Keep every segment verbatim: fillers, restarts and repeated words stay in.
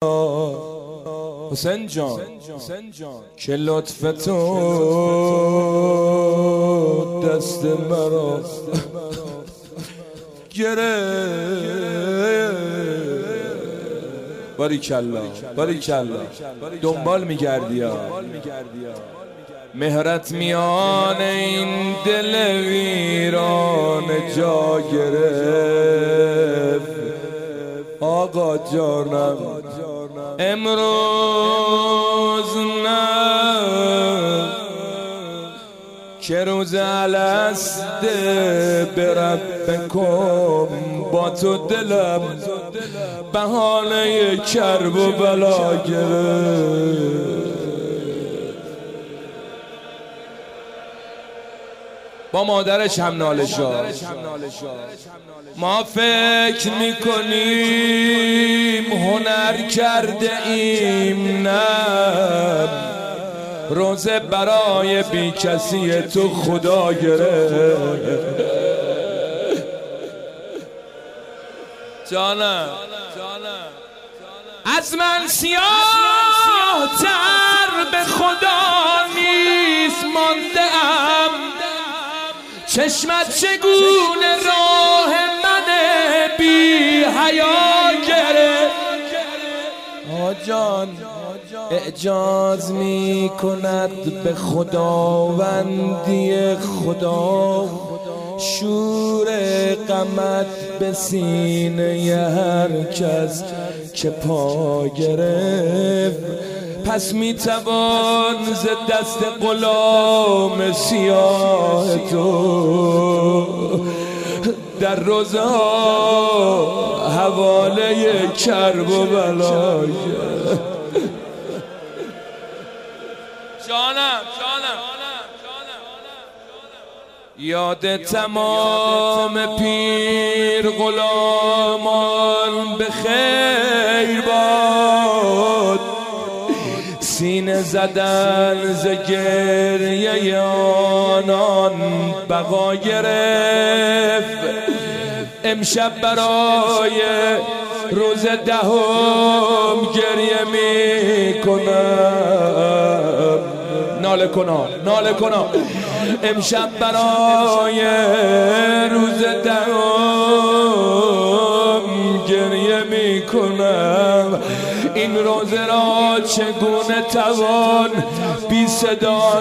حسین جان که لطف تو دست مرا گرفت. باریکالله باریکالله دنبال میگردی ها مهرت میان این دل ویران جا گرفت. آقا جانم امروز نه که روز الست بربکم با تو دلم بهانه کرب و بلا گرفت. با مادرش هم ناله شد. ما فکر میکنیم هنر کرده ایم، نه روزه برای بی کسی تو خدا گرفت. جانم از من سیاه تر به خدا نیست مانده ام، چشمت چگونه راه من بی حیا گرفت. آجان اعجاز می کند به خداوندی خدا، شور غمت به سینه هر کس که پا گرفت. پس می توان ز دست غلام سیاه تو در روزها حواله کرب و بلا. جانم یاد تمام پیر غلامان به خیر باد، سینه زدن ز گریه آنان بقا گرفت. امشب برای روز دهم گریه می کنم، ناله کنم ناله کنم امشب برای روز دهم گریه می کنم. این روزه را چگونه توان بی صدا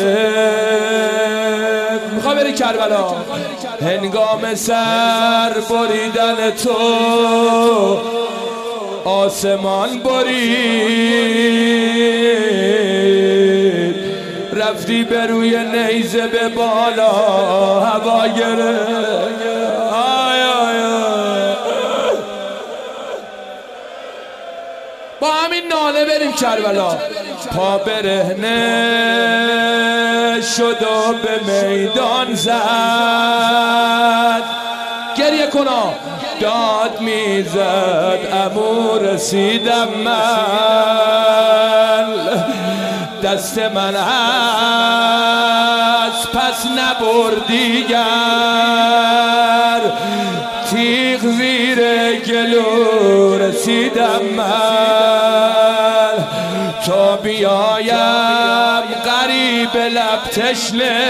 گرفت. میخوام بری کربلا هنگام سر بریدن تو آسمان برید، رفتی به روی نیزه به بالا هوا گرفت. آی آی آی با همین ناله بریم کربلا. پا برهنه شد و به میدان زد، گریه کنا داد میزد امو رسیدم من، دست من از پس نبردیگر، تیغ زیر گلو رسیدم من. تا بیایم غریب لب تشنه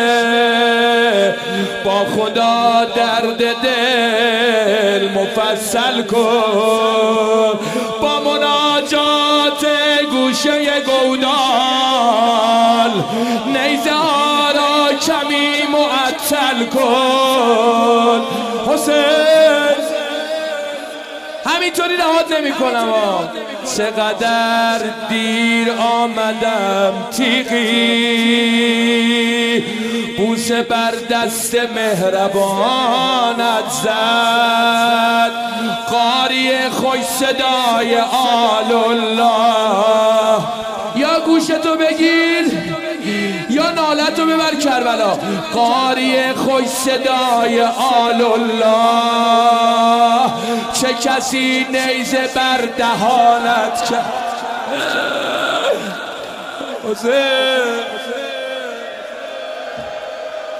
با خدا درد دل مفصل کن، با مناجات گوشه گودال نیزه ها را کمی معطل کن. حسین همینطوری رهات نمی کنم. چقدر دیر آمدم تیغی بوسه بر دست مهربانت زد، قاری خوش صدای آل الله. یا گوشتو بگیر یا نالتو ببر کربلا. قاری خوش صدای آل الله، چه کسی نیزه بر دهانت کرد.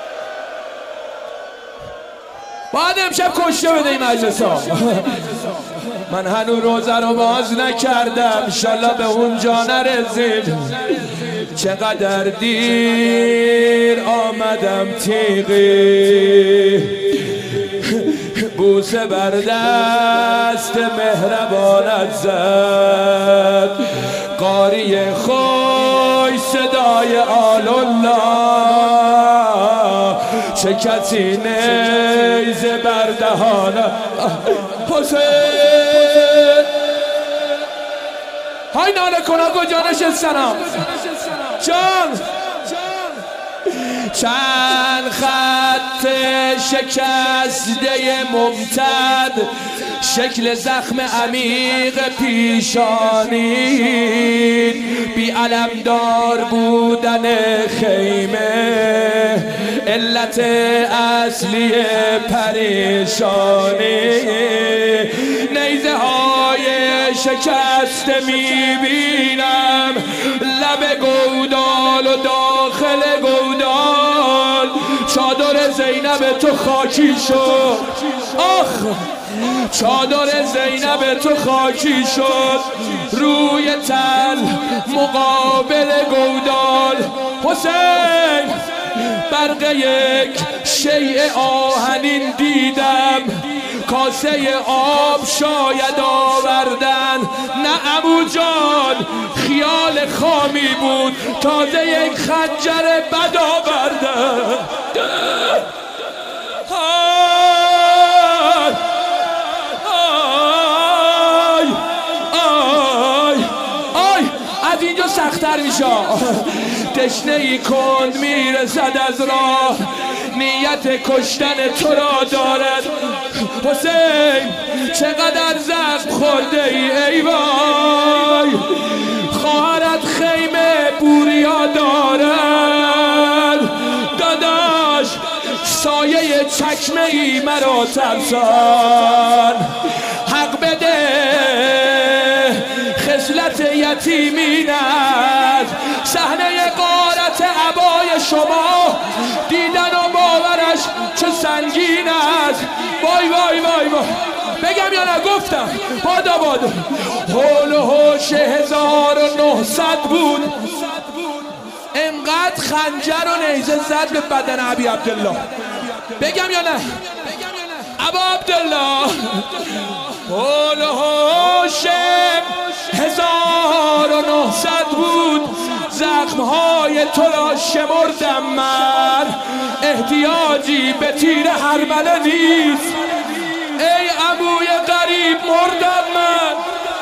بعد امشب کشته بده این مجلس ها. من هنو روزه رو باز نکردم، انشالله به اونجا نرسیم. چقدر دیر آمدم تیغی، بوسه بر دست مهربانت زد. قاری خوش صدای آل الله، چه کسی نیزه بر دهانم. حسین های ناله کنا کجا نشستنم جان. چند خط شکسته ممتد، شکل زخم عمیق پیشانی، بی علمدار بودن خیمه، علت اصلی پریشانی. نیزه های شکسته میبینم، لب گودال و داخل گودال، چادر زینب تو خاکی شد. آخ چادر زینب تو خاکی شد، روی تل مقابل گودال. حسین برق یک شیء آهنین دیدم، کاسه آب شاید آوردن. نه عمو جان خیال خامی بود، تازه یک خنجر بد آوردن. آی آی آی از اینجا سخت‌تر میشه. تشنه ای کند میرسد از راه، نیت کشتن تو را دارد. حسین چقدر زخم خورده ای، ای وای. خواهرت خیمه بوریا دارد، داداش سایه چکمه ای مرا ترسان. حق بده خصلت یتیمین است، صحنه غارت عبای شما دیدن و باورش چه سنگین است. وای وای وای وای بگم یا نه؟ گفتم بادا بادا. حول و حوش هزار و نهصد بود، انقدر خنجر و نیزه زد به بدن ابی عبدالله. بگم یا نه؟ ابا عبدالله حول و حوش هزار و نهصد بود، زخمهای تو را شمردم من، احتیاجی به تیر هرمله نیست. ای عموی غریب مردم من.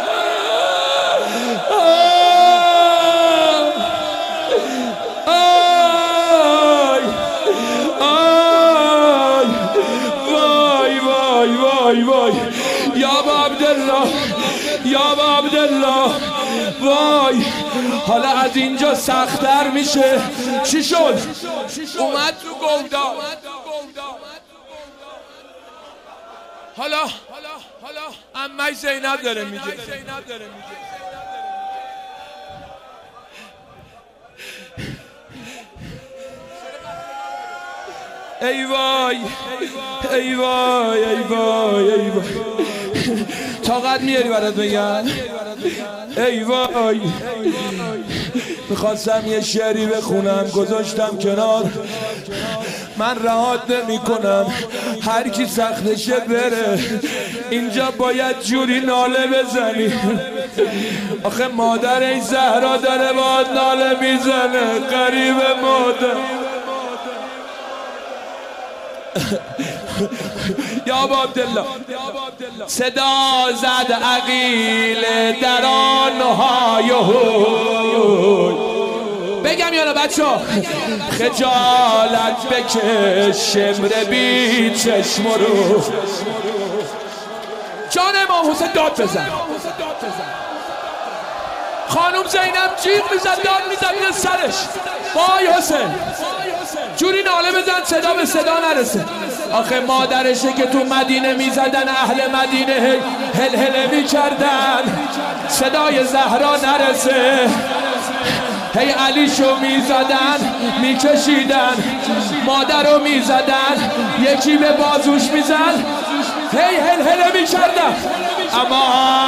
آی آی وای وای وای وای یا ابا عبدالله یا ابا عبدالله. وای حالا از اینجا سخت‌تر میشه. چی شد؟ اومد تو گودا. حالا حالا عمه زینب داره میگه. ای وای ای وای ای وای ای وای طاقت میاری برات بگم؟ ای وای میخواستم یه شعری بخونم، گذاشتم کنار. من رهات نمی کنم، هر کی سختشه بره. اینجا باید جوری ناله بزنی. آخه مادر این زهرا داره باید ناله میزنه. غریب مادر. یا ابا عبدالله صدا زد عقیل در آنهای هوی. بگم یا نه بچه ها؟ خجالت بکش شمر بی چشم رو. جان امام حسین داد بزن. خانوم زینب جیغ میزد، داد میزد میره سرش. وای حسین جوری ناله بزن صدا به صدا نرسه. آخه مادرشه که تو مدینه میزدن، اهل مدینه هل هله میکردن صدای زهرا نرسه. هی علیشو میزدن میکشیدن، مادر رو میزدن، یکی به بازوش میزن، هی هل هله نمی کردم، اما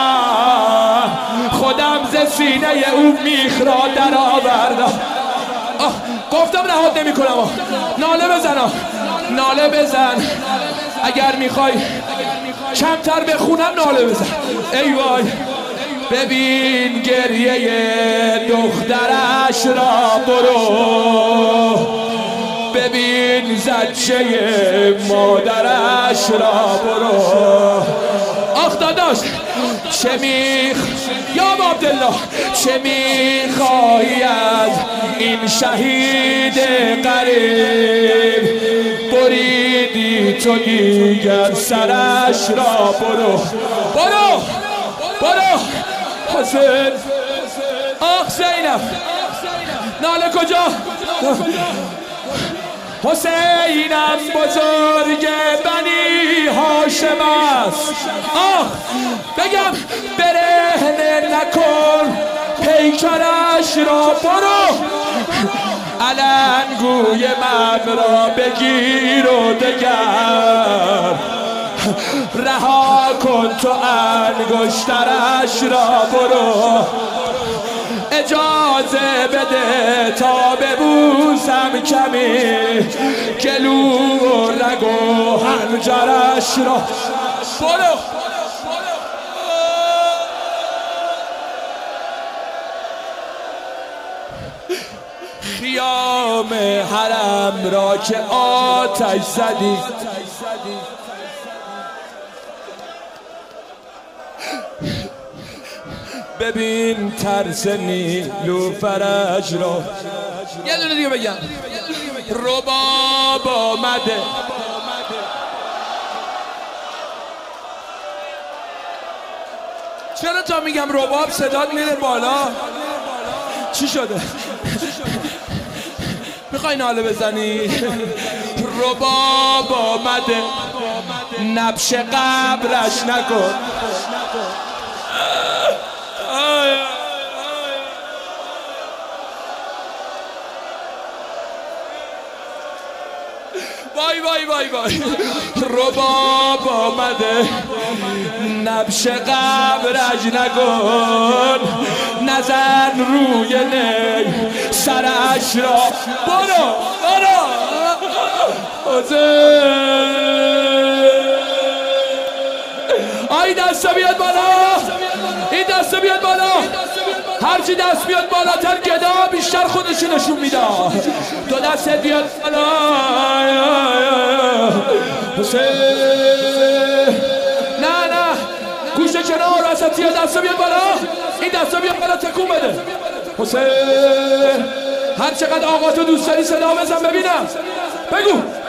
خودم ز سینه او میخ را در آوردم. گفتم نهاد نمی کنم. ناله بزن، ناله بزن، اگر میخوای کمتر بخونم ناله بزن. ای وای ببین گریه دخترش را، برو ببین زجه مادرش را، برو. آخ داداش چه میخ یا عبدالله، چه میخواهی از این شهید غریب؟ بریدی تو دیگر سرش را، برو برو برو. حسین آخ زینب، ناله کجا؟ حسینم بزرگ بنی هاشم است. آخ بگم برهنه نکن پیکرش را، برو علنگوی من را بگیر و دگر رها کن تو انگشترش را، برو اجازه بده تا ببوسم کمی گلو و رگ و حنجرش را، برو. خیام حرم را که آتش زدی، ببین ترس نیلوفرش را. یه دونه دیگه بگم، رباب آمده چرا تا میگم رباب صدات میره بالا؟ چی شده؟ میخوای ناله بزنی؟ رباب آمده نبش قبرش نکن. وای وای وای وای رباب آمده نبش قبرش نکن، نزن روی نی سرش را، برو برو. آی دست بیاد بالا، این دست بیاد بالا، هرچی دست بیاد بالاتر گدا بیشتر خودش نشون میده. دو دست بیاد بالا. حسین نه نه گوشه کنار وسطی دست بیاد بالا، این دست بیاد بالا تکون بده. حسین هر چقدر آقا تو دوست داری صدا بزن ببینم، بگو